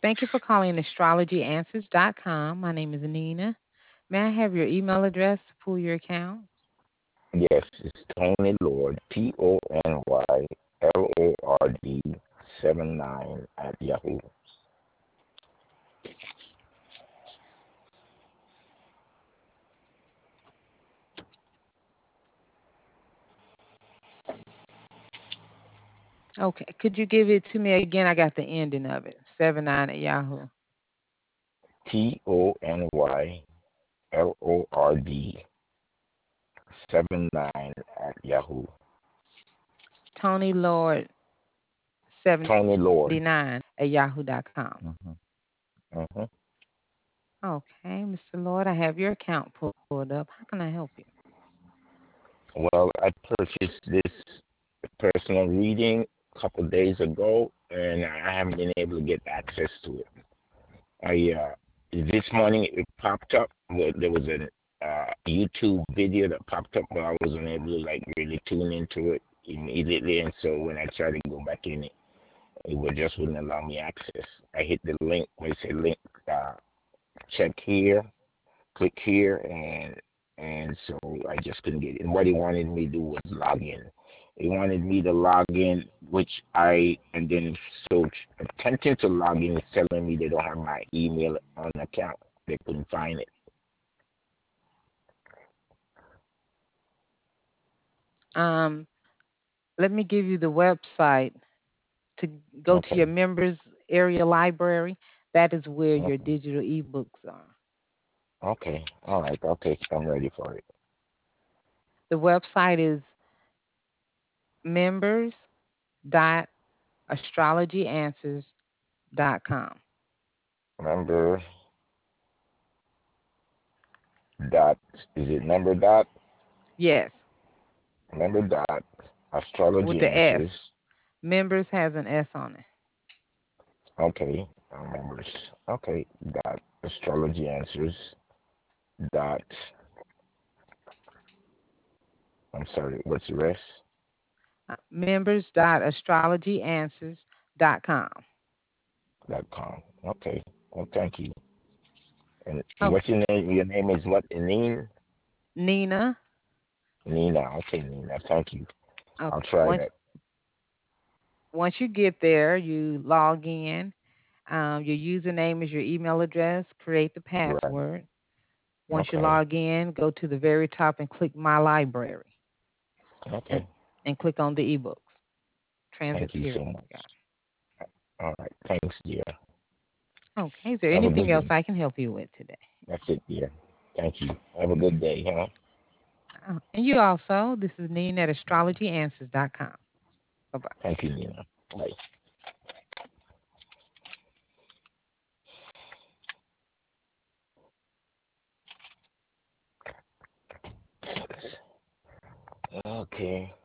Thank you for calling astrologyanswers.com. My name is Nina. May I have your email address to pull your account? Yes, it's Tony Lord, TonyLord 79 at Yahoo. Okay. Could you give it to me again? I got the ending of it. 79 at Yahoo. TonyLord 79 Tony Lord Tony Lord. 79 at yahoo.com. Mm-hmm. Mm-hmm. Okay, Mr. Lord, I have your account pulled up. How can I help you? Well, I purchased this personal reading a couple of days ago, and I haven't been able to get access to it. This morning it popped up. There was a YouTube video that popped up, but I wasn't able to like really tune into it immediately. And so when I tried to go back in, it just wouldn't allow me access. I hit the link where it said link, check here, click here, and so I just couldn't get it. And what he wanted me to do was log in. He wanted me to log in, which and then so attempting to log in is telling me they don't have my email on account. They couldn't find it. Um, Let me give you the website to go to your Okay. members area library. That is where your Okay. digital ebooks are. Okay. All right. Okay. I'm ready for it. The website is members.astrologyanswers.com. Member dot is it member dot Yes, member dot with astrology the answers. S. Members has an S on it. Okay. Members. Okay. Dot astrology answers. Dot. I'm sorry. What's the rest? Members.astrologyanswers.com. .com. Okay. Well, thank you. And what's Okay. your name? Your name is what? Nina? Nina. Nina. Okay, Nina. Thank you. I'll Okay. try that. Once you get there, you log in. Your username is your email address. Create the Right. password. Once you Okay. log in, go to the very top and click My Library and, Okay. and click on the ebooks. Transit Thank you so Period. much. Yeah. All right. Thanks, dear. Okay. Is there Have a anything good else one. I can help you with today? That's it, dear. Thank you. Have a good day, huh? And you also, this is Nina at astrologyanswers.com. Bye bye. Thank you, Nina. Bye. Okay.